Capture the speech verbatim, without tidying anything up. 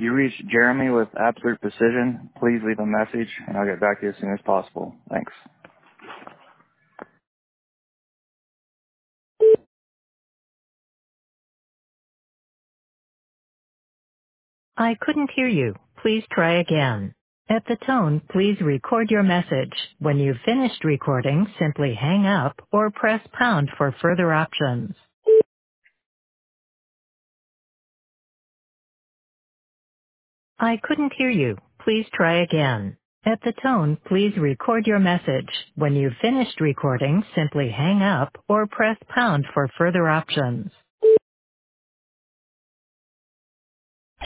You reached Jeremy with Absolute Precision. Please leave a message, and I'll get back to you as soon as possible. Thanks. I couldn't hear you. Please try again. At the tone, please record your message. When you've finished recording, simply hang up or press pound for further options. I couldn't hear you. Please try again. At the tone, please record your message. When you've finished recording, simply hang up or press pound for further options.